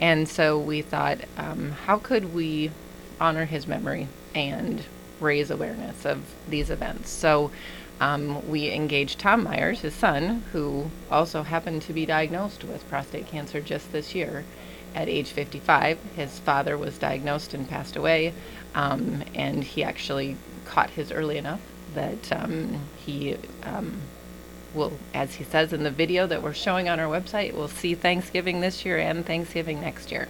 And so we thought, how could we honor his memory and raise awareness of these events? So we engaged Tom Myers, his son, who also happened to be diagnosed with prostate cancer just this year at age 55. His father was diagnosed and passed away, and he actually caught his early enough that he will, as he says in the video that we're showing on our website, we'll see Thanksgiving this year and Thanksgiving next year.